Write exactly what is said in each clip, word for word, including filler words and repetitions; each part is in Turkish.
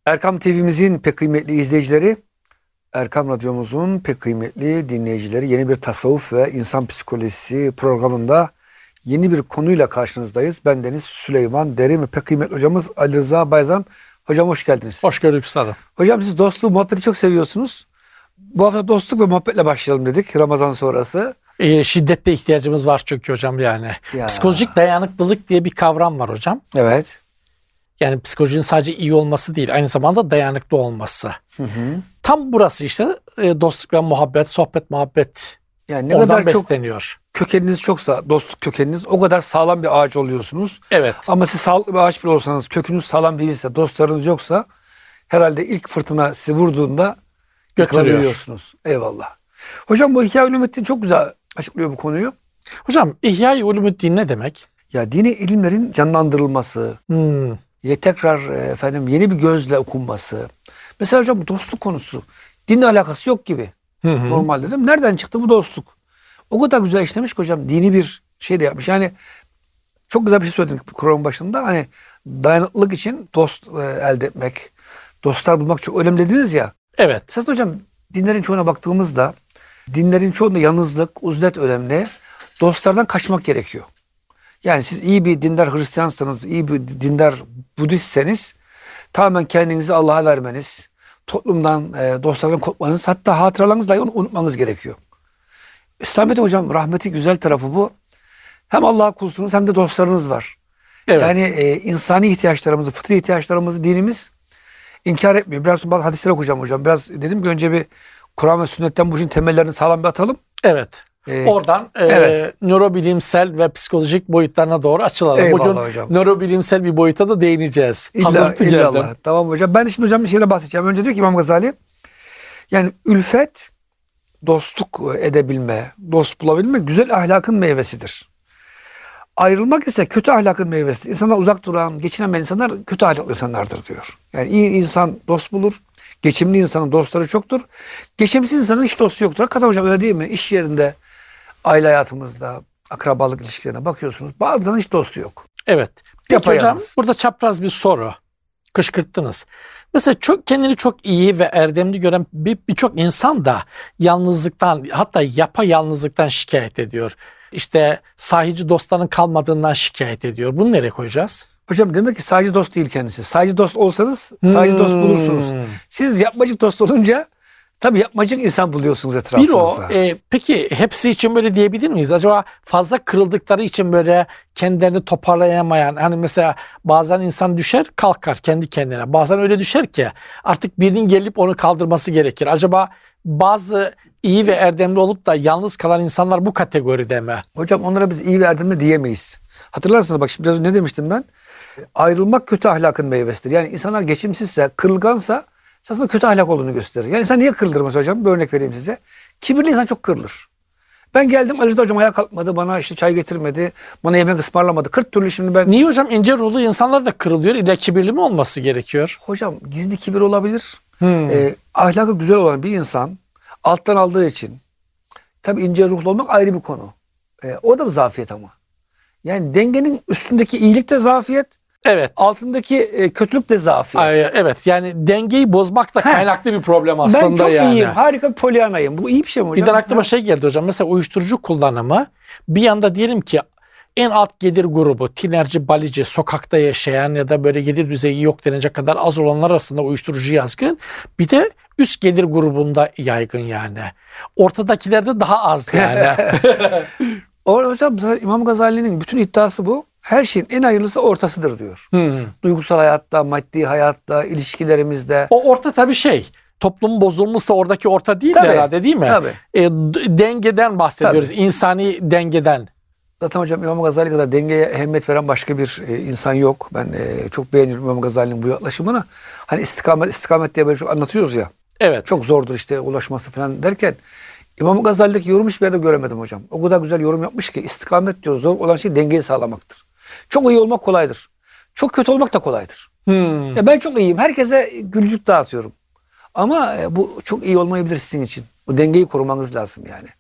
Erkam T V'mizin pek kıymetli izleyicileri, Erkam Radyomuzun pek kıymetli dinleyicileri, yeni bir tasavvuf ve insan psikolojisi programında yeni bir konuyla karşınızdayız. Bendeniz Süleyman Derin ve pek kıymetli hocamız Ali Rıza Bayzan. Hocam hoş geldiniz. Hoş gördük üstadım. Hocam siz dostluğu, muhabbeti çok seviyorsunuz. Bu hafta dostluk ve muhabbetle başlayalım dedik Ramazan sonrası. E, şiddette ihtiyacımız var çünkü hocam yani. Ya. Psikolojik dayanıklılık diye bir kavram var hocam. Evet. Yani psikolojinin sadece iyi olması değil, aynı zamanda dayanıklı olması. Hı hı. Tam burası işte e, dostluk ve muhabbet, sohbet, muhabbet. Yani ne oradan kadar çok besleniyor. kökeniniz çoksa, dostluk kökeniniz, o kadar sağlam bir ağaç oluyorsunuz. Evet. Ama siz sağlıklı bir ağaç bile olsanız, kökünüz sağlam değilse, dostlarınız yoksa herhalde ilk fırtına sizi vurduğunda Götürüyor. yıkılabiliyorsunuz. Eyvallah. Hocam bu Ihya Ulumuddin çok güzel açıklıyor bu konuyu. Hocam İhya-i Ulumuddin ne demek? Ya dini ilimlerin canlandırılması, Hmm. ya tekrar e, efendim yeni bir gözle okunması. Mesela hocam bu dostluk konusu dinle alakası yok gibi. Hı hı. Normalde değil mi? Nereden çıktı bu dostluk? O kadar güzel işlemiş ki hocam, dini bir şey de yapmış. Yani çok güzel bir şey söyledik programın başında. Hani dayanıklılık için dost e, elde etmek, dostlar bulmak çok önemli dediniz ya. Evet. Esas hocam dinlerin çoğuna baktığımızda dinlerin çoğunda yalnızlık, uzlet önemli. Dostlardan kaçmak gerekiyor. Yani siz iyi bir dindar Hristiyansanız, iyi bir dindar Budistseniz tamamen kendinizi Allah'a vermeniz, toplumdan, e, dostlardan kopmanız, hatta hatıralarınızı dahi unutmanız gerekiyor. İslamiyet'in hocam rahmeti güzel tarafı bu. Hem Allah'a kulsunuz hem de dostlarınız var. Evet. Yani e, insani ihtiyaçlarımızı, fıtri ihtiyaçlarımızı dinimiz inkar etmiyor. Biraz sonra hadisleri okuyacağım hocam. Biraz dedim ki önce bir Kur'an ve sünnetten bu işin temellerini sağlam bir atalım. Evet. Ee, Oradan e, evet. nörobilimsel ve psikolojik boyutlarına doğru açılalım. Eyvallah Bugün hocam. nörobilimsel bir boyuta da değineceğiz. İlla, Hazırlıklı illallah. geldim. Tamam hocam. Ben şimdi hocam bir şeyle bahsedeceğim. Önce diyor ki İmam Gazali, yani ülfet, dostluk edebilme, dost bulabilme güzel ahlakın meyvesidir. Ayrılmak ise kötü ahlakın meyvesidir. İnsanlar uzak duran, geçinemeyen insanlar kötü ahlaklı insanlardır diyor. Yani iyi insan dost bulur. Geçimli insanın dostları çoktur. Geçimsiz insanın hiç dostu yoktur. Hakikaten hocam öyle değil mi? İş yerinde, aile hayatımızda, akrabalık ilişkilerine bakıyorsunuz. Bazılarının hiç dostu yok. Evet. Peki hocam Yapayalnız. burada çapraz bir soru. Kışkırttınız. Mesela çok kendini çok iyi ve erdemli gören bir birçok insan da yalnızlıktan, hatta yapayalnızlıktan şikayet ediyor. İşte sahici dostların kalmadığından şikayet ediyor. Bunu nereye koyacağız? Hocam demek ki sadece dost değil kendisi. Sadece dost olsanız sadece Hmm. dost bulursunuz. Siz yapmacık dost olunca tabii yapmacık insan buluyorsunuz Bir etrafınıza. o, e, peki hepsi için böyle diyebilir miyiz? Acaba fazla kırıldıkları için böyle kendilerini toparlayamayan, hani mesela bazen insan düşer kalkar kendi kendine. Bazen öyle düşer ki artık birinin gelip onu kaldırması gerekir. Acaba bazı iyi ve erdemli olup da yalnız kalan insanlar bu kategoride mi? Hocam onlara biz iyi ve erdemli diyemeyiz. Hatırlarsınız bak şimdi biraz önce ne demiştim ben? Ayrılmak kötü ahlakın meyvesidir. Yani insanlar geçimsizse, kırılgansa aslında kötü ahlak olduğunu gösterir. Yani insan niye kırılır mesela hocam? Bir örnek vereyim size. Kibirli insan çok kırılır. Ben geldim, Ali Rıza hocam ayağa kalkmadı, bana işte çay getirmedi, bana yemek ısmarlamadı. kırk türlü şimdi ben... Niye hocam ince ruhlu insanlar da kırılıyor? İlla kibirli mi olması gerekiyor? Hocam gizli kibir olabilir. Hmm. Ee, ahlakı güzel olan bir insan alttan aldığı için, tabii ince ruhlu olmak ayrı bir konu. Ee, o da bir zafiyet ama. Yani dengenin üstündeki iyilik de zafiyet, Evet. altındaki e, kötülük de zafiyet. Ay, evet yani dengeyi bozmak da Heh. kaynaklı bir problem aslında Ben çok yani. iyiyim, harika bir polyanayım. Bu iyi bir şey mi hocam? Bir de aklıma Ha? şey geldi hocam. Mesela uyuşturucu kullanımı bir yanda diyelim ki en alt gelir grubu, tinerci, balici, sokakta yaşayan ya da böyle gelir düzeyi yok denecek kadar az olanlar arasında uyuşturucu yaygın. Bir de üst gelir grubunda yaygın yani. Ortadakilerde daha az yani. O hocam İmam Gazali'nin bütün iddiası bu. Her şeyin en hayırlısı ortasıdır diyor. Hmm. Duygusal hayatta, maddi hayatta, ilişkilerimizde. O orta tabii şey. Toplum bozulmuşsa oradaki orta değil Tabii, herhalde değil mi? tabii. E, d- dengeden bahsediyoruz. Tabii. İnsani dengeden. Zaten hocam İmam Gazali kadar dengeye ehemmiyet veren başka bir e, insan yok. Ben e, çok beğeniyorum İmam Gazali'nin bu yaklaşımını. Hani istikamet, istikamet diye böyle çok anlatıyoruz ya. Evet. Çok zordur işte ulaşması falan derken İmam Gazali'deki yorum hiçbir yerde göremedim hocam. O kadar güzel yorum yapmış ki istikamet diyor, zor olan şey dengeyi sağlamaktır. Çok iyi olmak kolaydır. Çok kötü olmak da kolaydır. Hmm. Ya ben çok iyiyim. Herkese gülücük dağıtıyorum. Ama e, bu çok iyi olmayabilir sizin için. Bu dengeyi korumanız lazım yani.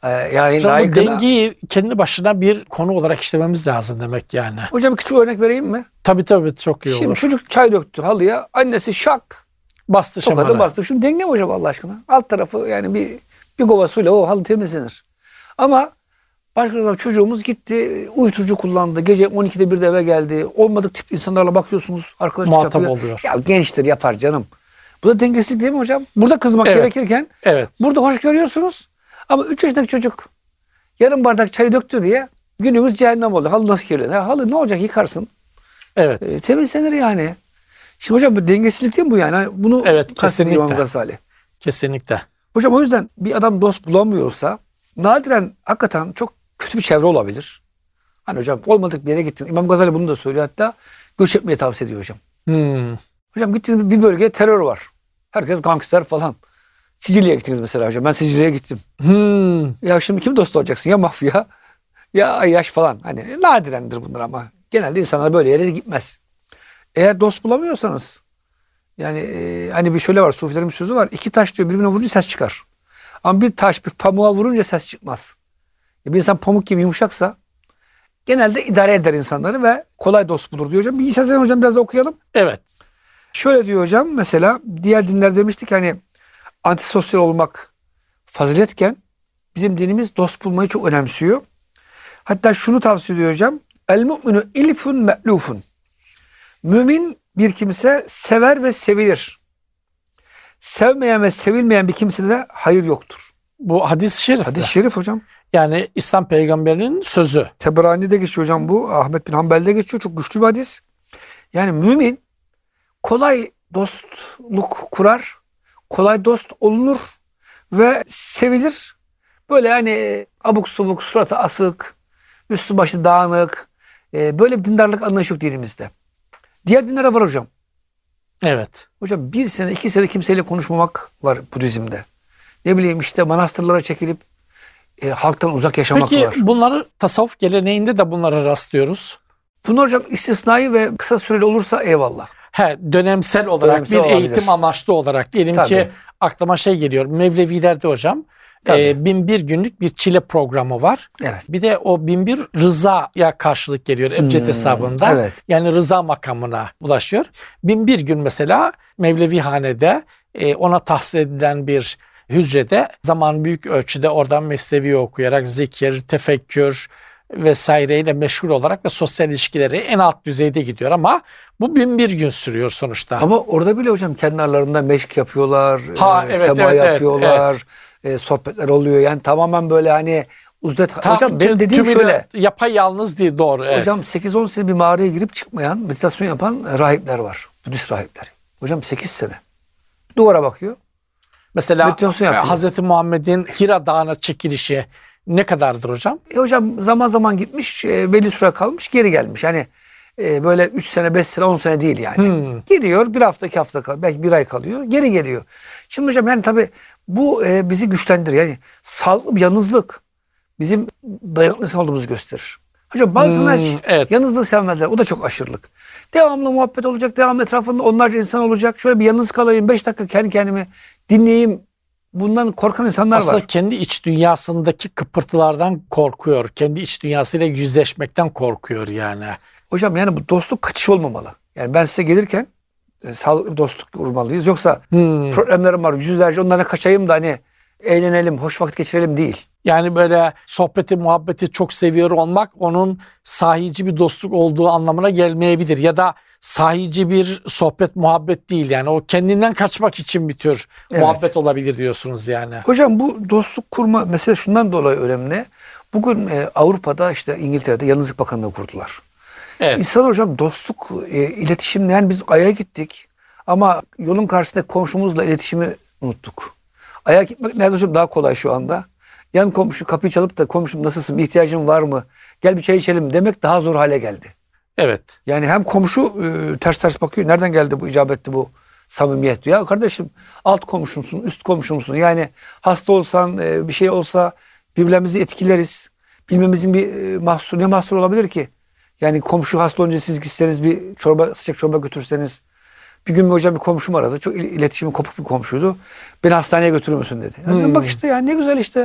Ee, yani Hocam bu layıkına... dengeyi kendi başına bir konu olarak işlememiz lazım demek yani. Hocam küçük örnek vereyim mi? Tabii tabii çok iyi Şimdi olur. çocuk çay döktü halıya. Annesi şak. Bastı Tokadı şamara. bastı. Şimdi denge mi hocam Allah aşkına? Alt tarafı yani bir bir kova suyla o halı temizlenir. Ama başka zaman çocuğumuz gitti, uyuşturucu kullandı. Gece on ikide birde eve geldi. Olmadık tip insanlarla bakıyorsunuz. Arkadaşlık Muhatap yapıyor. oluyor. Ya gençtir yapar canım. Bu da dengesizlik değil mi hocam? Burada kızmak Evet. gerekirken Evet. burada hoş görüyorsunuz. Ama üç yaşındaki çocuk yarım bardak çayı döktü diye günümüz cehennem oldu. Halı nasıl kirlenir? Halı ne olacak yıkarsın. Evet. E, temizlenir yani. Şimdi hocam bu dengesizlik değil mi bu yani? Hani bunu Evet, kastediyor İmam kesinlikle. Gazali. Kesinlikle. Hocam o yüzden bir adam dost bulamıyorsa nadiren hakikaten çok kötü bir çevre olabilir. Hani hocam olmadık bir yere gittin. İmam Gazali bunu da söylüyor hatta göç etmeye tavsiye ediyor hocam. Hmm. Hocam gittiniz bir bölgeye terör var. Herkes gangster falan. Sicilya'ya gittiniz mesela hocam. Ben Sicilya'ya gittim. Hmm. Ya şimdi kim dost olacaksın? Ya mafya ya yaş falan. Hani nadirendir bunlar ama genelde insanlar böyle yere gitmez. Eğer dost bulamıyorsanız yani e, hani bir şöyle var Sufilerin bir sözü var. İki taş diyor birbirine vurunca ses çıkar. Ama bir taş bir pamuğa vurunca ses çıkmaz. Bir insan pamuk gibi yumuşaksa genelde idare eder insanları ve kolay dost bulur diyor hocam. Bir İsa hocam biraz da okuyalım. Evet. Şöyle diyor hocam mesela diğer dinler demiştik hani antisosyal olmak faziletken bizim dinimiz dost bulmayı çok önemsiyor. Hatta şunu tavsiye ediyor hocam. El mu'minu ilfun me'lufun. Mümin bir kimse sever ve sevilir. Sevmeyen ve sevilmeyen bir kimsede de hayır yoktur. Bu hadis-i şerif. Hadis-i şerif hocam. Yani İslam peygamberinin sözü. Teberani'de geçiyor hocam bu. Ahmet bin Hanbel'de geçiyor. Çok güçlü bir hadis. Yani mümin kolay dostluk kurar. Kolay dost olunur. Ve sevilir. Böyle yani abuk subuk, suratı asık, üstü başı dağınık. e, Böyle bir dindarlık anlayışı yok dinimizde. Diğer dinlere var hocam. Evet. Hocam bir sene, iki sene kimseyle konuşmamak var Budizm'de. Ne bileyim işte manastırlara çekilip e, halktan uzak yaşamak Peki var. bunları tasavvuf geleneğinde de bunlara rastlıyoruz. Bunlar hocam istisnai ve kısa süreli olursa eyvallah. He, dönemsel olarak Dönemsel bir olabilir. eğitim amaçlı olarak diyelim Tabii. ki aklıma şey geliyor. Mevlevilerde hocam Tabii. e, bin bir günlük bir çile programı var. Evet. Bir de o bin bir rızaya karşılık geliyor ebced Hmm, hesabında. evet. Yani rıza makamına ulaşıyor. bin bir gün mesela Mevlevihanede e, ona tahsis edilen bir hücrede zaman büyük ölçüde oradan mesnevi okuyarak zikir, tefekkür vesaireyle meşgul olarak ve sosyal ilişkileri en alt düzeyde gidiyor ama bu bin bir gün sürüyor sonuçta. Ama orada bile hocam kendi aralarında meşk yapıyorlar, Ha, e, evet, sema evet, evet, yapıyorlar, e, sohbetler oluyor. Yani tamamen böyle hani uzdet. Tam Hocam benim dediğim tümüyle şöyle. yapay yalnız değil, doğru. Evet. Hocam sekiz on sene bir mağaraya girip çıkmayan, meditasyon yapan rahipler var. Budist rahipler. Hocam sekiz sene. Duvara bakıyor. Mesela meditasyon yapıyor. Hazreti Muhammed'in Hira Dağı'na çekilişi ne kadardır hocam? E hocam zaman zaman gitmiş, e, belli süre kalmış, geri gelmiş. Hani e, böyle üç sene, beş sene, on sene değil yani. Hmm. Gidiyor, bir hafta, iki hafta kalıyor, belki bir ay kalıyor, geri geliyor. Şimdi hocam yani tabii bu e, bizi güçlendirir. Yani sağlıklı bir yalnızlık bizim dayanıklı insan olduğumuzu gösterir. Hocam bazıları Hmm, evet. yalnızlığı sevmezler. O da çok aşırılık. Devamlı muhabbet olacak, devamlı etrafında onlarca insan olacak. Şöyle bir yalnız kalayım, beş dakika kendi kendimi dinleyeyim. Bundan korkan insanlar Aslında var. kendi iç dünyasındaki kıpırtılardan korkuyor. Kendi iç dünyasıyla yüzleşmekten korkuyor yani. Hocam yani bu dostluk kaçış olmamalı. Yani ben size gelirken e, sağlıklı bir dostluk kurmalıyız. Yoksa Hmm. problemlerim var yüzlerce onlara kaçayım da hani eğlenelim, hoş vakit geçirelim değil. Yani böyle sohbeti, muhabbeti çok seviyor olmak onun sahici bir dostluk olduğu anlamına gelmeyebilir. Ya da sahici bir sohbet, muhabbet değil. Yani o kendinden kaçmak için bir tür Evet. muhabbet olabilir diyorsunuz yani. Hocam bu dostluk kurma mesela şundan dolayı önemli. Bugün e, Avrupa'da işte İngiltere'de Yalnızlık Bakanlığı kurdular. Evet. İnsan hocam dostluk, e, iletişim yani biz Ay'a gittik ama yolun karşısında komşumuzla iletişimi unuttuk. Ay'a gitmek nerede hocam daha kolay şu anda. Yan komşu kapıyı çalıp da komşum nasılsın, bir ihtiyacın var mı, gel bir çay içelim demek daha zor hale geldi. Evet. Yani hem komşu e, ters ters bakıyor, nereden geldi bu icabetli bu samimiyet diyor. Ya kardeşim alt komşumsun, üst komşumsun. Yani hasta olsan, e, bir şey olsa birbirimizi etkileriz. Bilmemizin bir e, mahsur, ne mahsur olabilir ki? Yani komşu hasta olunca siz gitseniz bir çorba, sıcak çorba götürseniz. Bir gün bir hocam bir komşum aradı. Çok il- iletişimi kopuk bir komşuydu. Beni hastaneye götürür müsün dedi. Ya dedim, Hmm. bak işte ya ne güzel işte.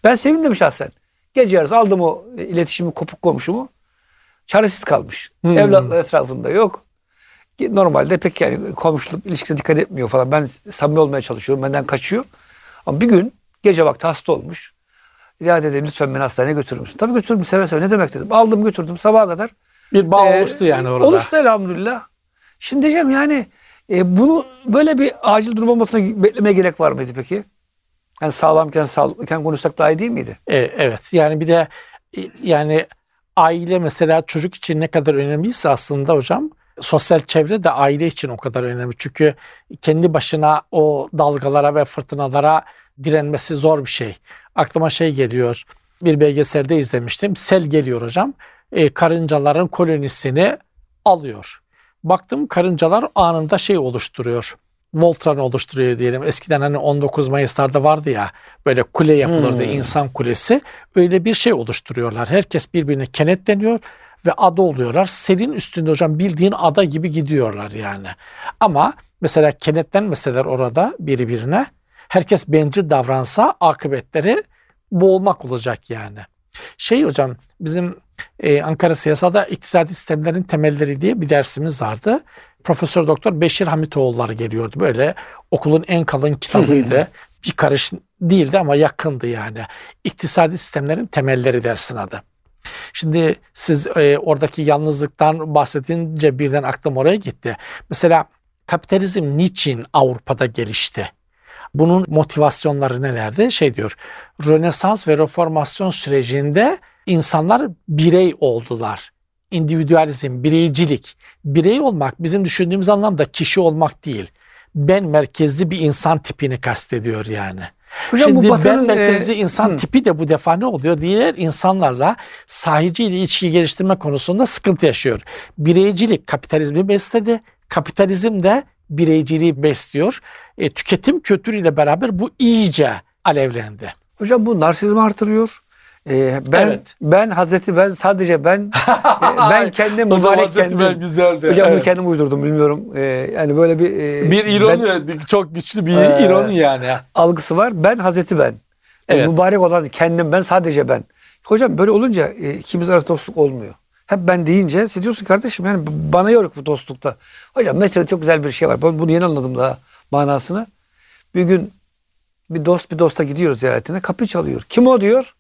Ben sevindim şahsen. Gece yarısı aldım o iletişimi kopuk komşumu. Çaresiz kalmış. Hmm. Evlatlar etrafında yok. Normalde pek yani komşuluk ilişkisine dikkat etmiyor falan. Ben samimi olmaya çalışıyorum. Benden kaçıyor. Ama bir gün gece vakti hasta olmuş. Ya dedi lütfen beni hastaneye götürür müsün? Tabii götürürüm seve seve. Ne demek dedim. Aldım götürdüm sabaha kadar. Bir bağ Ee, oluştu yani orada. Oluştu elhamdülillah. Şimdi diyeceğim yani e, bunu böyle bir acil durum olmasına beklemeye gerek var mıydı peki? Yani sağlamken sağlıklıken konuşsak daha iyi değil miydi? E, evet yani bir de e, yani aile mesela çocuk için ne kadar önemliyse aslında hocam sosyal çevre de aile için o kadar önemli. Çünkü kendi başına o dalgalara ve fırtınalara direnmesi zor bir şey. Aklıma şey geliyor. Bir belgeselde izlemiştim. Sel geliyor hocam. E, karıncaların kolonisini alıyor. Baktım karıncalar anında şey oluşturuyor. Voltran oluşturuyor diyelim. Eskiden hani on dokuz Mayıs'larda vardı ya böyle kule yapılırdı, Hmm. insan kulesi. Öyle bir şey oluşturuyorlar. Herkes birbirine kenetleniyor ve ada oluyorlar. Selin üstünde hocam bildiğin ada gibi gidiyorlar yani. Ama mesela kenetlenmeseler orada birbirine herkes bencil davransa akıbetleri boğulmak olacak yani. Şey hocam bizim e, Ankara Siyasal'da iktisadi sistemlerin temelleri diye bir dersimiz vardı. Profesör Doktor Beşir Hamitoğulları geliyordu. Böyle okulun en kalın kitabıydı. Bir karış değildi ama yakındı yani. İktisadi sistemlerin temelleri dersin adı. Şimdi siz e, oradaki yalnızlıktan bahsedince birden aklım oraya gitti. Mesela kapitalizm niçin Avrupa'da gelişti? Bunun motivasyonları nelerdi? Şey diyor, Rönesans ve Reformasyon sürecinde insanlar birey oldular. İndividüalizm, bireycilik. Birey olmak bizim düşündüğümüz anlamda kişi olmak değil. Ben merkezli bir insan tipini kastediyor yani. Hocam, Şimdi bu Batı'nın, ben merkezli e, insan hı. tipi de bu defa ne oluyor? Diğer insanlarla sahici ilişki geliştirme konusunda sıkıntı yaşıyor. Bireycilik kapitalizmi besledi. Kapitalizm de bireyciliği besliyor. E, tüketim kültürüyle beraber bu iyice alevlendi. Hocam bu narsizmi artırıyor. Ee, ben Evet. ben Hazreti ben sadece ben e, ben kendim Hocam mübarek Hazreti kendim. Ben güzeldi. Hocam bunu Evet. kendim uydurdum bilmiyorum. Ee, yani böyle bir e, Bir ben- ironi, çok güçlü bir Ee, ironi yani. algısı var. Ben Hazreti ben. Evet. Mübarek olan kendim ben sadece ben. Hocam böyle olunca e, ikimiz arasında dostluk olmuyor. Hep ben deyince siz diyorsun kardeşim yani bana yok bu dostlukta. Hocam mesela çok güzel bir şey var. Ben bunu yeni anladım daha manasını. Bir gün bir dost bir dosta gidiyoruz ziyaretine. Kapı çalıyor. Kim o diyor?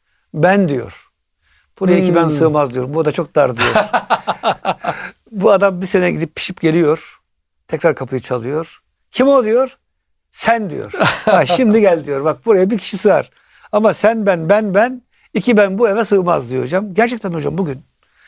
Ben diyor. Buraya ki ben Hmm. sığmaz diyor. Bu da çok dar diyor. Bu adam bir sene gidip pişip geliyor. Tekrar kapıyı çalıyor. Kim o diyor? Sen diyor. Ha, şimdi gel diyor. Bak buraya bir kişi sığar. Ama sen ben ben ben iki ben bu eve sığmaz diyor hocam. Gerçekten hocam bugün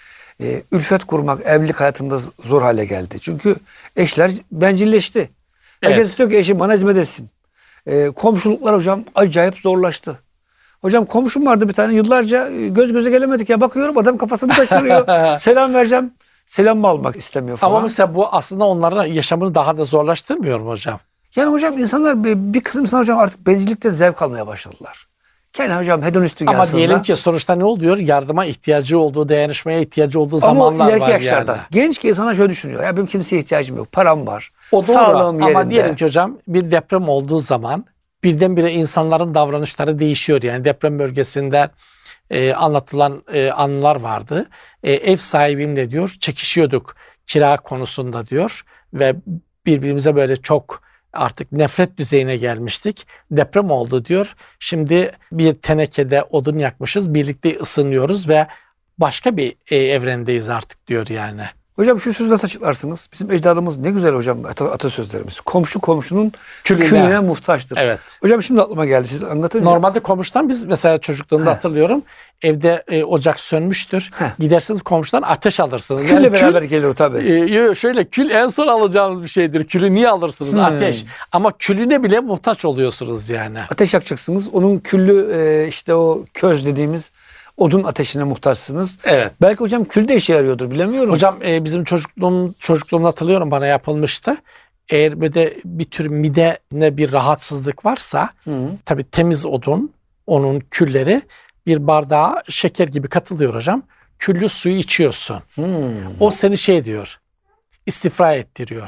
e, ülfet kurmak evlilik hayatında zor hale geldi. Çünkü eşler bencilleşti. Herkes Evet. istiyor ki eşim bana hizmet etsin. E, komşuluklar hocam acayip zorlaştı. Hocam komşum vardı bir tane yıllarca e, göz göze gelemedik ya. Bakıyorum adam kafasını kaşırıyor. Selam vereceğim. Selam mı almak istemiyor falan. Ama mesela bu aslında onların yaşamını daha da zorlaştırmıyor mu hocam? Yani hocam insanlar bir, bir kısım insan hocam artık bencillikten zevk almaya başladılar. Kendi hocam hedonist dünyasında. Ama diyelim ki sonuçta ne oluyor? Yardıma ihtiyacı olduğu, dayanışmaya ihtiyacı olduğu ama zamanlar ileriki var yaşlarda. yani. Genç ki insana şöyle düşünüyor. Ya benim kimseye ihtiyacım yok. Param var. O doğru. Sağlığım yerinde. Ama diyelim ki hocam bir deprem olduğu zaman birdenbire insanların davranışları değişiyor. Yani deprem bölgesinde e, anlatılan e, anılar vardı. E, ev sahibimle diyor çekişiyorduk kira konusunda diyor ve birbirimize böyle çok artık nefret düzeyine gelmiştik. Deprem oldu diyor. Şimdi bir tenekede odun yakmışız, birlikte ısınıyoruz ve başka bir e, evrendeyiz artık diyor yani. Hocam şu sözü nasıl açıklarsınız? Bizim ecdadımız ne güzel hocam ata- atasözlerimiz. Komşu komşunun Külüne. külüne muhtaçtır. Evet. Hocam şimdi aklıma geldi siz anlatınca. Normalde komşudan biz mesela çocukluğumda Heh. hatırlıyorum. Evde e, ocak sönmüştür. Heh. Gidersiniz komşudan ateş alırsınız. Külle Yani kül- beraber gelir o tabii. E, yo- şöyle kül en son alacağınız bir şeydir. Külü niye alırsınız? Hmm. Ateş. Ama külüne bile muhtaç oluyorsunuz yani. Ateş yakacaksınız. Onun küllü e, işte o köz dediğimiz odun ateşine muhtaçsınız. Evet. Belki hocam kül de işe yarıyordur bilemiyorum. Hocam e, bizim çocukluğum çocukluğumda hatırlıyorum bana yapılmıştı. Eğer böyle bir tür midene bir rahatsızlık varsa Hı. tabii temiz odun, onun külleri bir bardağa şeker gibi katılıyor hocam. Küllü suyu içiyorsun. Hmm. O seni şey diyor, istifra ettiriyor.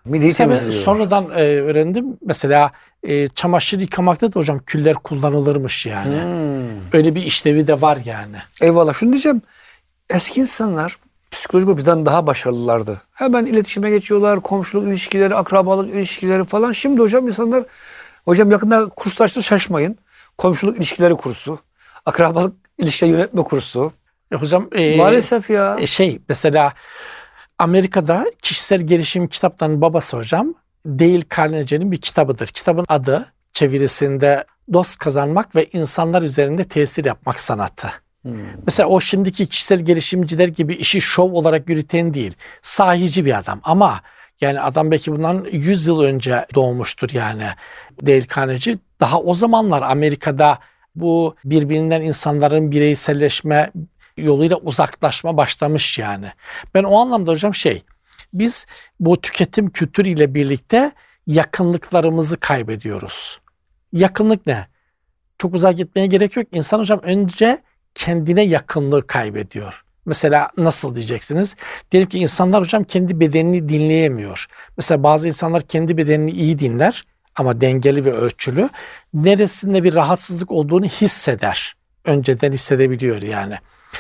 Mideyi Mesela ben temizliyor. sonradan e, öğrendim. Mesela e, çamaşır yıkamakta da hocam küller kullanılırmış yani. Hmm. Öyle bir işlevi de var yani. Eyvallah. Şunu diyeceğim. Eski insanlar psikolojik bizden daha başarılılardı. Hemen iletişime geçiyorlar. Komşuluk ilişkileri, akrabalık ilişkileri falan. Şimdi hocam insanlar, hocam yakında kurslar açtı, şaşmayın. Komşuluk ilişkileri kursu, akrabalık ilişkileri yönetme kursu. E, hocam e, Maalesef ya. e, şey mesela Amerika'da kişisel gelişim kitaplarının babası hocam Dale Carnegie'nin bir kitabıdır. Kitabın adı çevirisinde dost kazanmak ve insanlar üzerinde tesir yapmak sanatı. Hmm. Mesela o şimdiki kişisel gelişimciler gibi işi şov olarak yürüten değil. Sahici bir adam ama yani adam belki bundan yüz yıl önce doğmuştur yani. Dale Carnegie daha o zamanlar Amerika'da bu birbirinden insanların bireyselleşme yoluyla uzaklaşma başlamış yani. Ben o anlamda hocam şey, biz bu tüketim kültürüyle birlikte yakınlıklarımızı kaybediyoruz. Yakınlık ne? Çok uzağa gitmeye gerek yok. İnsan hocam önce kendine yakınlığı kaybediyor. Mesela nasıl diyeceksiniz? Diyelim ki insanlar hocam kendi bedenini dinleyemiyor. Mesela bazı insanlar kendi bedenini iyi dinler ama dengeli ve ölçülü. Neresinde bir rahatsızlık olduğunu hisseder. Önceden hissedebiliyor yani.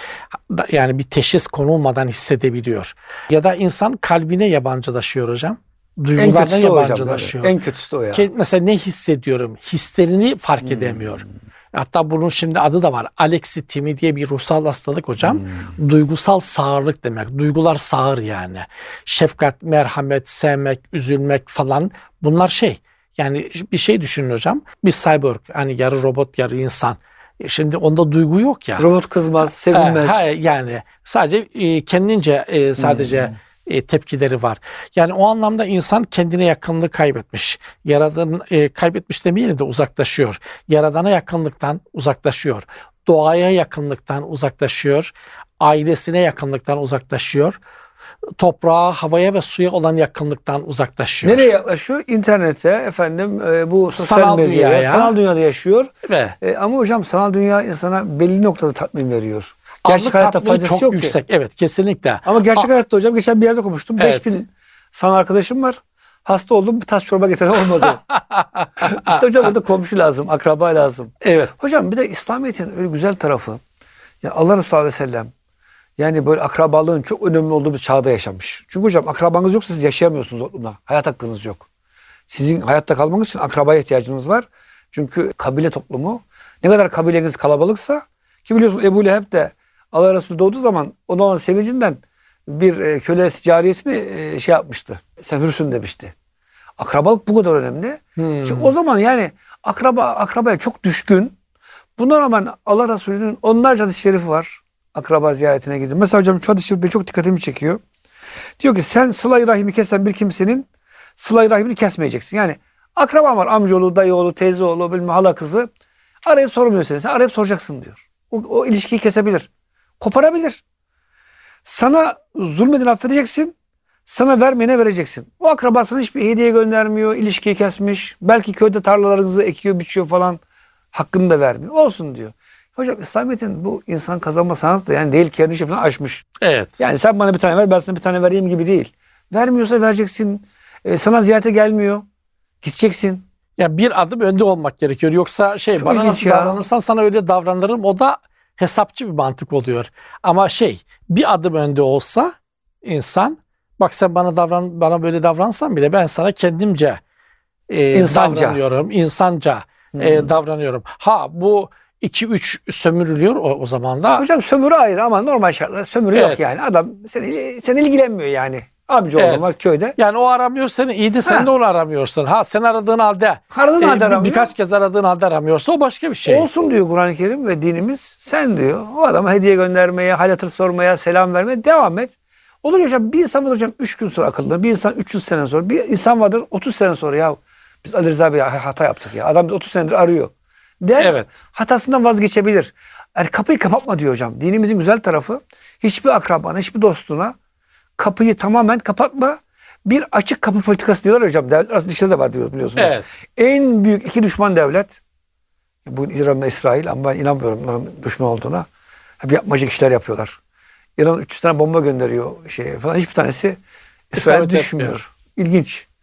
Yani bir teşhis konulmadan hissedebiliyor. Ya da insan kalbine yabancılaşıyor hocam. En Duygularına kötüsü de o hocam. yabancılaşıyor. En kötüsü de o ya. Ke- Mesela ne hissediyorum? Hislerini fark Hmm. edemiyor. Hatta bunun şimdi adı da var. Alexithimi diye bir ruhsal hastalık hocam. Hmm. Duygusal sağırlık demek. Duygular sağır yani. Şefkat, merhamet, sevmek, üzülmek falan bunlar şey. Yani bir şey düşünün hocam. Bir cyborg, hani yarı robot yarı insan. E Şimdi onda duygu yok ya. Robot kızmaz, sevinmez. Ha, ha, yani sadece e, kendince e, sadece Hmm. e, tepkileri var. Yani o anlamda insan kendine yakınlığı kaybetmiş. Yaradan e, kaybetmiş demeyelim de uzaklaşıyor. Yaradana yakınlıktan uzaklaşıyor. Doğaya yakınlıktan uzaklaşıyor. Ailesine yakınlıktan uzaklaşıyor. Toprağa, havaya ve suya olan yakınlıktan uzaklaşıyor. Nereye yaklaşıyor? İnternete, efendim e, bu sosyal Sanal medyaya, dünyaya. sanal dünyada yaşıyor. Ve E, ama hocam sanal dünya insana belli noktada tatmin veriyor. Gerçek anlık hayatta tatmini faydası çok yok yüksek. ki. Evet, kesinlikle. Ama gerçek A- hayatta hocam geçen bir yerde okumuştum. Evet. beş bin sanal arkadaşım var. Hasta oldum, bir tas çorba getiren olmadı. İşte hocam orada komşu lazım, akraba lazım. Evet. Hocam bir de İslamiyet'in öyle güzel tarafı. Ya Allah Resulü Aleyhi ve Sellem yani böyle akrabalığın çok önemli olduğu bir çağda yaşamış. Çünkü hocam akrabanız yoksa siz yaşayamıyorsunuz toplumda. Hayat hakkınız yok. Sizin hayatta kalmanız için akrabaya ihtiyacınız var. Çünkü kabile toplumu ne kadar kabileniz kalabalıksa ki biliyorsunuz Ebu Leheb de Allah Resulü doğduğu zaman ona olan sevincinden bir e, köle cariyesini e, şey yapmıştı. Sen hürsün demişti. Akrabalık bu kadar önemli. Hmm. Ki o zaman yani akraba akrabaya çok düşkün. Buna rağmen Allah Resulü'nün onlarca hadis-i şerifi var. Akraba ziyaretine gidin. Mesela hocam şu hadis-i şerif çok dikkatimi çekiyor. Diyor ki sen sıla-i rahimi kesen bir kimsenin sıla-i rahimini kesmeyeceksin. Yani akraban var, amcaoğlu, dayıoğlu, teyzeoğlu, bilmem hala kızı. Arayıp sormuyor seni. Sen arayıp soracaksın diyor. O, o ilişkiyi kesebilir. Koparabilir. Sana zulmedin affedeceksin. Sana vermeyene vereceksin. O akraba sana hiçbir hediye göndermiyor. İlişkiyi kesmiş. Belki köyde tarlalarınızı ekiyor, biçiyor falan. Hakkını da vermiyor. Olsun diyor. Hocam İslamiyet'in bu insan kazanma sanatı da yani değil kendi işi falan aşmış. Evet. Yani sen bana bir tane ver, ben sana bir tane vereyim gibi değil. Vermiyorsa vereceksin. Ee, sana ziyarete gelmiyor. Gideceksin. Ya bir adım önde olmak gerekiyor. Yoksa şey Çok bana ilginç nasıl ya. davranırsan sana öyle davranırım. O da hesapçı bir mantık oluyor. Ama şey bir adım önde olsa insan bak sen bana davran bana böyle davransan bile ben sana kendimce e, İnsanca. davranıyorum. İnsanca e, davranıyorum. Ha bu iki üç sömürülüyor o, o zaman da. Hocam sömürü ayrı ama normal şartlarda sömürü Evet. yok yani. Adam seni, seni ilgilenmiyor yani. Amcaoğlu Evet. var köyde. Yani o aramıyor seni iyi de sen Ha. de onu aramıyorsun. Ha sen aradığın halde Aradığın e, halde bir- aramıyor. birkaç kez aradığın halde aramıyorsa o başka bir şey. Olsun diyor Kur'an-ı Kerim ve dinimiz. Sen diyor o adama hediye göndermeye, hal hatır sormaya, selam vermeye devam et. Olur ya hocam bir insan vardır hocam üç gün sonra akıllı. Bir insan üç yüz sene sonra. Bir insan vardır otuz sene sonra ya biz Ali Rıza Bey'e hata yaptık ya. Adam biz otuz senedir arıyor. Der, Evet. hatasından vazgeçebilir. Yani kapıyı kapatma diyor hocam. Dinimizin güzel tarafı hiçbir akrabana, hiçbir dostuna kapıyı tamamen kapatma. Bir açık kapı politikası diyorlar hocam. Devletler arasında işler de var diyor biliyorsunuz. Evet. En büyük iki düşman devlet bu İran'la İsrail ama ben inanmıyorum onların düşman olduğuna. Hep yapmacık işler yapıyorlar. İran üç yüz tane bomba gönderiyor şey falan. Hiçbir tanesi İsrail'e İsabet düşmüyor. etmiyor. İlginç.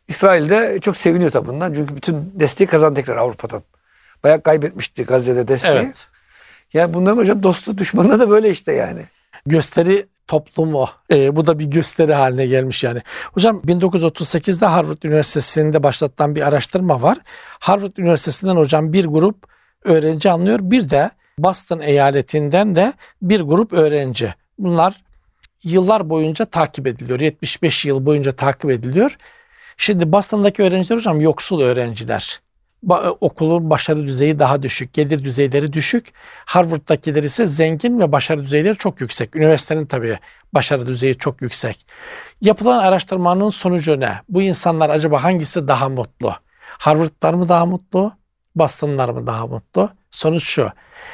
İsrail'de çok seviniyor tabi bundan. Çünkü bütün desteği kazandı tekrar Avrupa'dan. Bayağı kaybetmişti Gazze'de desteği. Evet. Yani bunların hocam dostu düşmanı da böyle işte yani. Gösteri toplumu. E, bu da bir gösteri haline gelmiş yani. Hocam bin dokuz yüz otuz sekizde Harvard Üniversitesi'nde başlatılan bir araştırma var. Harvard Üniversitesi'nden hocam bir grup öğrenci alınıyor. Bir de Boston eyaletinden de bir grup öğrenci. Bunlar yıllar boyunca takip ediliyor. yetmiş beş yıl boyunca takip ediliyor. Şimdi Boston'daki öğrenciler hocam yoksul öğrenciler. Ba- okulun başarı düzeyi daha düşük, gelir düzeyleri düşük. Harvard'dakiler ise zengin ve başarı düzeyleri çok yüksek. Üniversitenin tabii başarı düzeyi çok yüksek. Yapılan araştırmanın sonucu ne? Bu insanlar acaba hangisi daha mutlu? Harvard'lar mı daha mutlu? Boston'lar mı daha mutlu? Sonuç şu.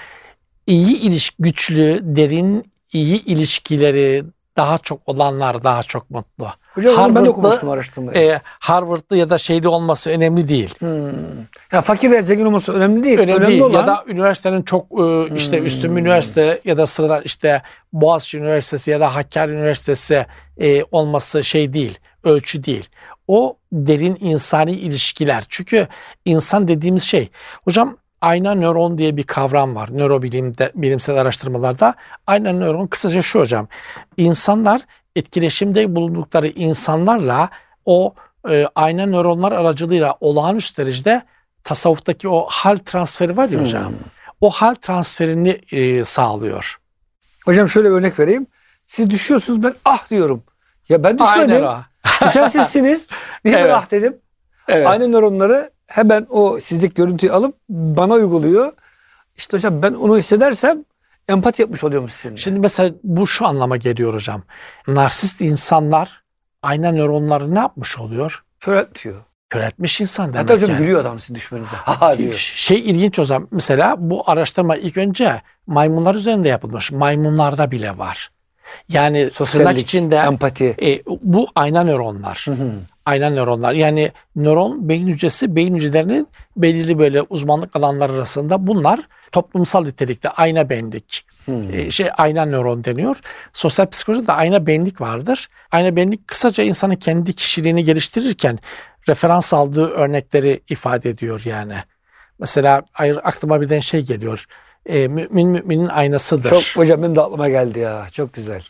İyi ilişki, güçlü, derin, iyi ilişkileri daha çok olanlar daha çok mutlu. Hocam ben de Harvard'lı, okumuştum araştırmayı. e, Harvard'lı ya da şeyli olması önemli değil. Hmm. Ya fakir veya zengin olması önemli değil. Önemli, önemli değil. olan Ya da üniversitenin çok e, işte Hmm. üstün bir üniversite ya da sıradan işte Boğaziçi Üniversitesi ya da Hakkari Üniversitesi e, olması şey değil, ölçü değil. O derin insani ilişkiler. Çünkü insan dediğimiz şey, hocam ayna nöron diye bir kavram var. Nörobilimde, bilimsel araştırmalarda ayna nöron kısaca şu hocam. İnsanlar etkileşimde bulundukları insanlarla o e, ayna nöronlar aracılığıyla olağanüstü derecede tasavvuftaki o hal transferi var ya hocam. Hmm. O hal transferini e, sağlıyor. Hocam şöyle bir örnek vereyim. Siz düşüyorsunuz, ben ah diyorum. Ya ben düşmedim. Aynen o. Düşen sizsiniz. Niye ben Evet. ah dedim? Evet. Aynı nöronları hemen o sizdeki görüntüyü alıp bana uyguluyor. İşte hocam ben onu hissedersem empati yapmış oluyorum sizinle. Şimdi mesela bu şu anlama geliyor hocam. Narsist insanlar ayna nöronları ne yapmış oluyor? Köreltiyor. Kör etmiş insan demek Hatta hocam yani. gülüyor adam sizin düşmenize. Ha ha diyor. Şey ilginç hocam. Mesela bu araştırma ilk önce maymunlar üzerinde yapılmış. Maymunlarda bile var. Yani tırnak Sosyallik, içinde empati. e, bu ayna nöronlar. Hı hı. Ayna nöronlar. Yani nöron beyin hücresi, beyin hücrelerinin belirli böyle uzmanlık alanları arasında bunlar toplumsal nitelikte ayna benlik. Hmm. E, şey ayna nöron deniyor. Sosyal psikolojide ayna benlik vardır. Ayna benlik kısaca insanın kendi kişiliğini geliştirirken referans aldığı örnekleri ifade ediyor yani. Mesela hayır, aklıma birden şey geliyor. E, mümin müminin aynasıdır. Çok hocam benim de aklıma geldi ya. Çok güzel.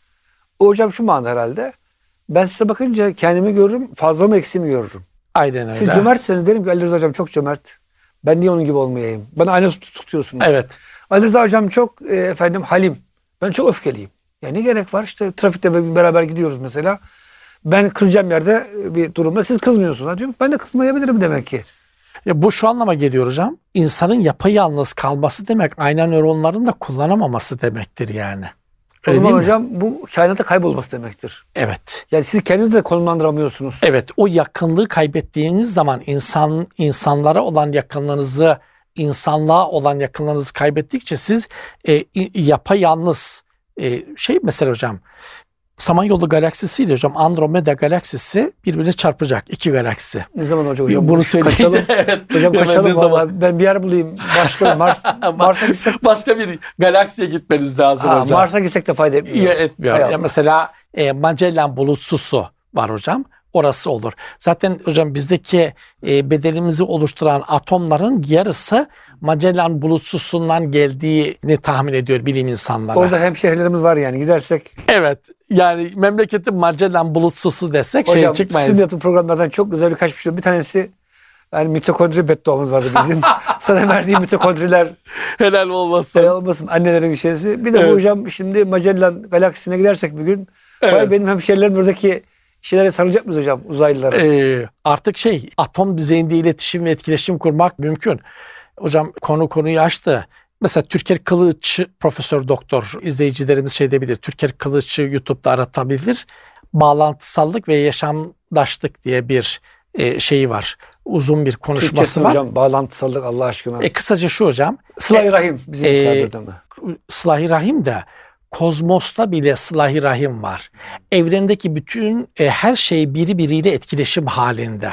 O hocam şu manada herhalde. Ben size bakınca kendimi görürüm, fazla mı eksiğimi görürüm. Aynen öyle. Siz cömertseniz derim ki Ali Rıza hocam çok cömert. Ben niye onun gibi olmayayım? Bana ayna tut- tutuyorsunuz. Evet. Ali Rıza hocam çok e, efendim halim. Ben çok öfkeliyim. Ya ne gerek var? İşte trafikte beraber gidiyoruz mesela. Ben kızacağım yerde bir durumda siz kızmıyorsunuz. Ha diyorum, ben de kızmayabilirim demek ki. Ya bu şu anlama geliyor hocam. İnsanın yapayalnız kalması demek ayna nöronlarını da kullanamaması demektir yani. O Öyle zaman değil mi? hocam bu kainatta kaybolması demektir. Evet. Yani siz kendinizi de konumlandıramıyorsunuz. Evet, o yakınlığı kaybettiğiniz zaman insan insanlara olan yakınlığınızı, insanlığa olan yakınlığınızı kaybettikçe siz e, yapayalnız e, şey mesela hocam Samanyolu galaksisiyle hocam Andromeda galaksisi birbirine çarpacak iki galaksi. Ne zaman hocam? hocam Bunu söyleyince kaçalım. evet. Hocam Hemen kaçalım ne zaman? vallahi. Ben bir yer bulayım. Başka Mars, Mars'a gitsek, Başka bir galaksiye gitmeniz lazım ha, hocam. Mars'a gitsek de fayda etmiyor. İyi etmiyor. Hay Ya Allah. mesela e, Magellan bulutsusu var hocam. Orası olur. Zaten hocam bizdeki e, bedenimizi oluşturan atomların yarısı Magellan bulutsusundan geldiğini tahmin ediyor bilim insanları. Orada hemşehrilerimiz var yani gidersek. Evet. Yani memleketi Magellan bulutsusu desek şey Hocam çıkmayız. sizin yaptığınız programlardan çok güzel birkaç bir şey. Bir tanesi yani mitokondri bedduamız vardı bizim. Sana verdiği mitokondriler Helal olmasın. şey olmasın, annelerin şeysi. Bir de Evet. bu hocam şimdi Magellan galaksisine gidersek bir gün Evet. vay benim hemşehrilerim buradaki şeylere sarılacak mıyız hocam uzaylılara? Ee, artık şey atom düzeyinde iletişim ve etkileşim kurmak mümkün. Hocam konu konuyu açtı. Mesela Türker Kılıççı Profesör Doktor izleyicilerimiz şey diyebilir. Türker Kılıççı YouTube'da aratabilir. Bağlantısallık ve yaşamdaşlık diye bir e, şeyi var. Uzun bir konuşması Türkçesi var. hocam bağlantısallık Allah aşkına. E, kısaca şu hocam. Sıla-i Rahim bizim e, tabirde mi? Sıla-i Rahim de kozmosta bile Sıla-i Rahim var. Evrendeki bütün e, her şey biri biriyle etkileşim halinde.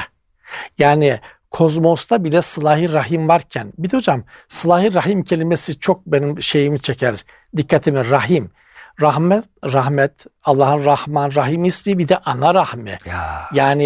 Yani kozmosta bile Sıla-i Rahim varken bir de hocam Sıla-i Rahim kelimesi çok benim şeyimi çeker. Dikkatimi Rahim. Rahmet, rahmet, Allah'ın Rahman Rahim ismi bir de ana rahmi. Ya. Yani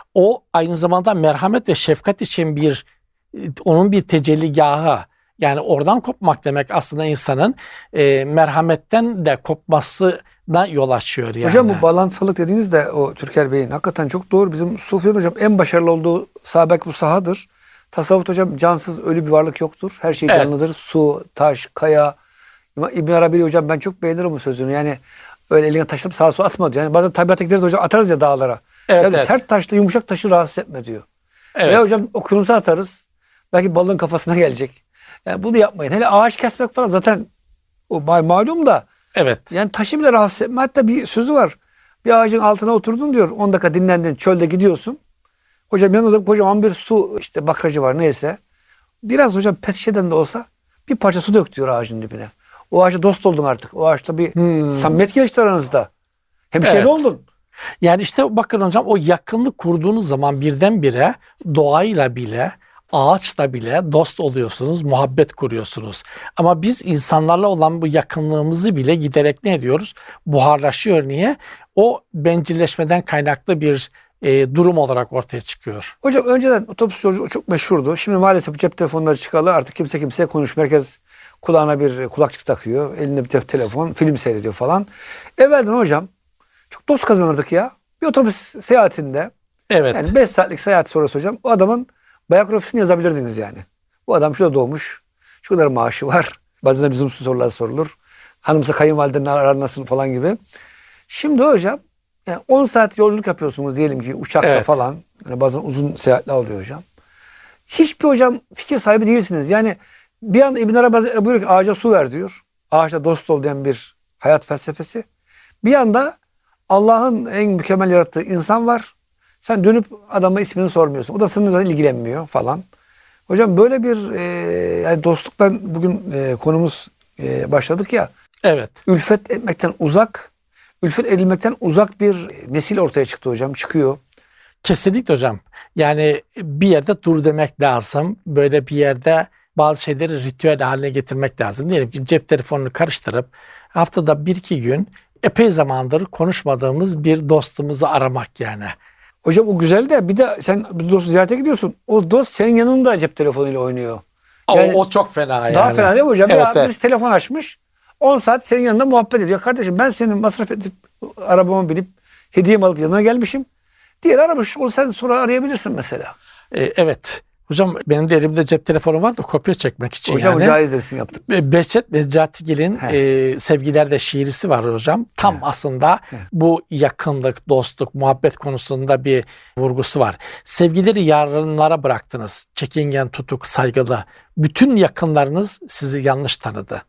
O aynı zamanda merhamet ve şefkat için bir onun bir tecelligahı. Yani oradan kopmak demek aslında insanın e, merhametten de kopmasına yol açıyor yani. Hocam bu bağlantısılık dediğiniz de o Türker Bey'in hakikaten çok doğru. Bizim Sufiye'de hocam en başarılı olduğu sahabek bu sahadır. Tasavvufta hocam cansız ölü bir varlık yoktur. Her şey Evet. canlıdır. Su, taş, kaya. İbn Arabi hocam ben çok beğenirim bu sözünü. Yani öyle eline taşlayıp sağa sola atma diyor. Yani bazen tabiata gideriz hocam atarız ya dağlara. Evet, Yani evet. sert taşla yumuşak taşı rahatsız etme diyor. Evet. Veya hocam okyanusa atarız. Belki balığın kafasına gelecek. Yani bunu yapmayın. Hele ağaç kesmek falan zaten o malum da. Evet. Yani taşı bile rahatsız etme. Hatta bir sözü var. Bir ağacın altına oturdun diyor. on dakika dinlendin. Çölde gidiyorsun. Hocam yanında kocaman bir su işte bakracı var neyse. Biraz hocam pet şişeden de olsa bir parça su dök diyor ağacın dibine. O ağaçla dost oldun artık. O ağaçla bir Hmm. samimiyet gelişti aranızda. Hemşehri Evet. oldun. Yani işte bakın hocam o yakınlık kurduğunuz zaman birdenbire doğayla bile ağaçla bile dost oluyorsunuz, muhabbet kuruyorsunuz. Ama biz insanlarla olan bu yakınlığımızı bile giderek ne ediyoruz? Buharlaşıyor. Niye? O bencilleşmeden kaynaklı bir e, durum olarak ortaya çıkıyor. Hocam önceden otobüs yolculuğu çok meşhurdu. Şimdi maalesef cep telefonları çıkalı artık kimse kimseye konuşmuyor. Herkes kulağına bir kulaklık takıyor. Elinde bir telefon, film seyrediyor falan. Evvelden hocam çok dost kazanırdık ya. Bir otobüs seyahatinde Evet. yani beş saatlik seyahat sonrası hocam o adamın biyografisini yazabilirdiniz yani. Bu adam şurada doğmuş, şu kadar maaşı var. Bazen de bizim sorular sorulur. Hanımsa kayınvalidenin aran nasıl falan gibi. Şimdi hocam yani on saat yolculuk yapıyorsunuz diyelim ki uçakta Evet. falan. Yani bazen uzun seyahatler oluyor hocam. Hiçbir hocam fikir sahibi değilsiniz. Yani bir anda İbn Arabi Hazretleri buyuruyor ki ağaca su ver diyor. Ağaçla dost ol diyen bir hayat felsefesi. Bir anda Allah'ın en mükemmel yarattığı insan var. Sen dönüp adama ismini sormuyorsun. O da seninle zaten ilgilenmiyor falan. Hocam böyle bir e, yani dostluktan bugün e, konumuz e, başladık ya. Evet. Ülfet etmekten uzak, ülfet edilmekten uzak bir nesil ortaya çıktı hocam. Çıkıyor. Kesinlikle hocam. Yani bir yerde dur demek lazım. Böyle bir yerde bazı şeyleri ritüel haline getirmek lazım. Diyelim ki cep telefonunu karıştırıp haftada bir iki gün epey zamandır konuşmadığımız bir dostumuzu aramak yani. Hocam o güzel de bir de sen bir dostu ziyarete gidiyorsun. O dost senin yanında cep telefonuyla oynuyor. Yani o, o çok fena yani. daha fena değil mi hocam? Evet, Ya, evet. birisi telefon açmış. on saat senin yanında muhabbet ediyor. Kardeşim ben senin masraf edip arabama binip hediyemi alıp yanına gelmişim. Diğer aramış. O sen sonra arayabilirsin mesela. Ee, evet. Hocam benim de elimde cep telefonu var da kopya çekmek için Hocam yani. caiz dersin yaptık. Be- Behçet Necatigil'in He. e, Sevgilerde şiirisi var hocam. Tam He. aslında He. bu yakınlık, dostluk, muhabbet konusunda bir vurgusu var. Sevgileri yarınlara bıraktınız. Çekingen, tutuk, saygılı. Bütün yakınlarınız sizi yanlış tanıdı.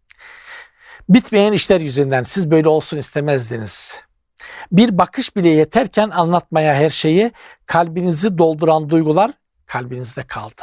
Bitmeyen işler yüzünden siz böyle olsun istemezdiniz. Bir bakış bile yeterken anlatmaya her şeyi, kalbinizi dolduran duygular kalbinizde kaldı.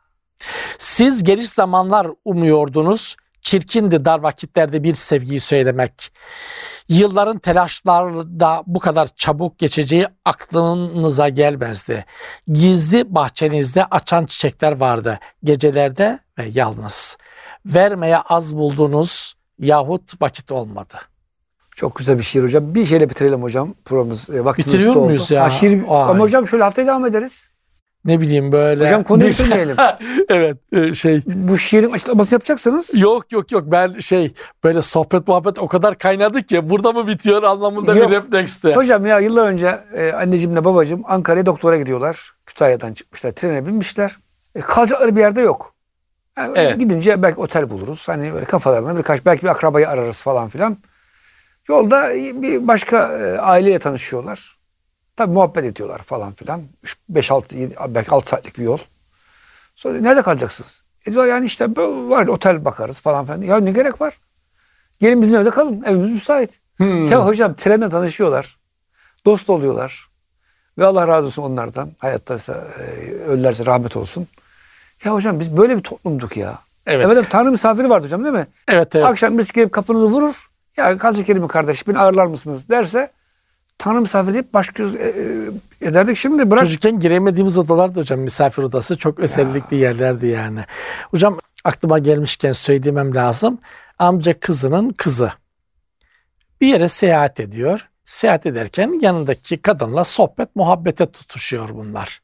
Siz geniş zamanlar umuyordunuz, çirkindi dar vakitlerde bir sevgiyi söylemek. Yılların telaşlarda bu kadar çabuk geçeceği aklınıza gelmezdi. Gizli bahçenizde açan çiçekler vardı, gecelerde ve yalnız. Vermeye az buldunuz yahut vakit olmadı. Çok güzel bir şiir hocam. Bir şeyle bitirelim hocam. Programımız e, vaktimiz Bitiriyor doldu. muyuz ya? Ha, şiir, Ay. ama hocam şöyle haftaya devam ederiz. Ne bileyim böyle. Hocam konuyu bitirmeyelim. Evet e, şey. Bu şiirin açıklamasını yapacaksınız. Yok yok yok ben şey böyle sohbet muhabbet o kadar kaynadı ki burada mı bitiyor anlamında Yok. bir refleksti. Hocam ya yıllar önce e, annecimle babacım Ankara'ya doktora gidiyorlar. Kütahya'dan çıkmışlar. Trene binmişler. E, kalacakları bir yerde yok. Yani Evet. Gidince belki otel buluruz. Hani böyle kafalarına birkaç belki bir akrabayı ararız falan filan. Yolda bir başka e, aileyle tanışıyorlar. Tabii muhabbet ediyorlar falan filan. beş altı belki altı saatlik bir yol. Sonra nerede kalacaksınız? E diyor yani işte var otel bakarız falan filan. Ya ne gerek var? Gelin bizim evde kalın. Evimiz müsait. Hmm. Ya hocam trenle tanışıyorlar. Dost oluyorlar. Ve Allah razı olsun onlardan. Hayattaysa e, ölürlerse rahmet olsun. Ya hocam biz böyle bir toplumduk ya. Evet. Evet. Tanrı misafiri vardı hocam değil mi? Evet evet. Akşam birisi gelip kapınızı vurur. Ya kalacak yerim kardeş beni ağırlar mısınız derse Tanrı misafiri deyip baş göz e, e, ederdik. Şimdi bırak. Çocukken giremediğimiz odalar da hocam misafir odası çok özellikli yerlerdi yani. Hocam aklıma gelmişken söylemem lazım. Amca kızının kızı bir yere seyahat ediyor. Seyahat ederken yanındaki kadınla sohbet muhabbete tutuşuyor bunlar.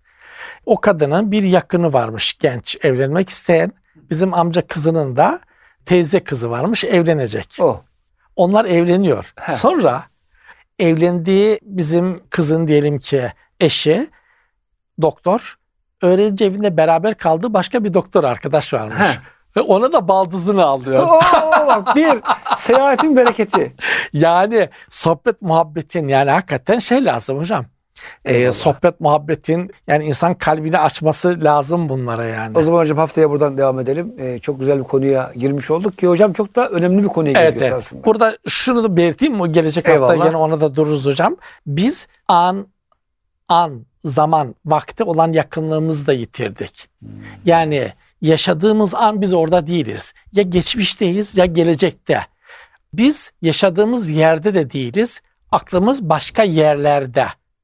O kadının bir yakını varmış, genç, evlenmek isteyen. Bizim amca kızının da teyze kızı varmış, evlenecek. Oh. Onlar evleniyor. He. Sonra evlendiği bizim kızın diyelim ki eşi doktor, öğrenci evinde beraber kaldığı başka bir doktor arkadaş varmış. He. Ve ona da baldızını alıyor. Oo, bak bir seyahatin bereketi. Yani sohbet muhabbetin, yani hakikaten şey lazım hocam. Ee, sohbet muhabbetin, yani insan kalbini açması lazım bunlara yani. O zaman hocam haftaya buradan devam edelim. Ee, çok güzel bir konuya girmiş olduk ki hocam çok da önemli bir konuya Evet, girdik evet. aslında. Burada şunu da belirteyim mi? Gelecek hafta Eyvallah. yine ona da dururuz hocam. Biz an, an, zaman, vakti olan yakınlığımızı da yitirdik. Hmm. Yani yaşadığımız an biz orada değiliz. Ya geçmişteyiz ya gelecekte. Biz yaşadığımız yerde de değiliz. Aklımız başka yerlerde.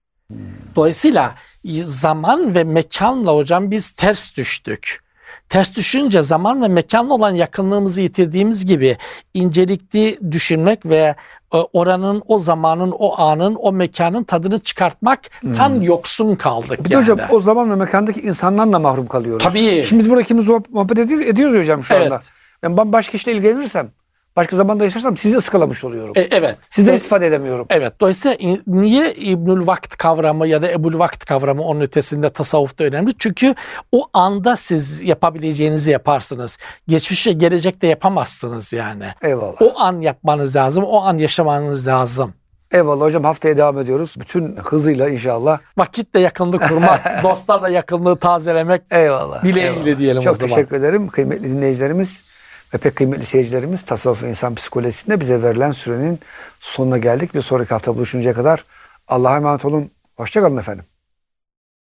Dolayısıyla zaman ve mekanla hocam biz ters düştük. Ters düşünce zaman ve mekanla olan yakınlığımızı yitirdiğimiz gibi incelikli düşünmek ve oranın, o zamanın, o anın, o mekanın tadını çıkartmaktan hmm. yoksun kaldık. Bir de yani. hocam o zaman ve mekandaki insandan da mahrum kalıyoruz. Tabii. Şimdi biz burada ikimiz muhabbet ediyoruz, ediyoruz hocam şu Evet. anda. Ben başka işle ilgilenirsem, başka zamanda yaşarsam sizi ıskalamış oluyorum. E, evet. Sizden Do- istifade edemiyorum. Evet. Dolayısıyla in- niye İbnül Vakt kavramı ya da Ebul Vakt kavramı onun ötesinde tasavvufta önemli? Çünkü o anda siz yapabileceğinizi yaparsınız. Geçmiş ve gelecekte yapamazsınız yani. Eyvallah. O an yapmanız lazım. O an yaşamanız lazım. Eyvallah hocam, haftaya devam ediyoruz. Bütün hızıyla inşallah. Vakitle yakınlık kurmak, dostlarla yakınlığı tazelemek Eyvallah. dileğiyle eyvallah. diyelim Çok o zaman. teşekkür ederim kıymetli dinleyicilerimiz ve pek kıymetli seyircilerimiz. Tasavvuf ve İnsan Psikolojisi'nde bize verilen sürenin sonuna geldik. Bir sonraki hafta buluşuncaya kadar Allah'a emanet olun. Hoşça kalın efendim.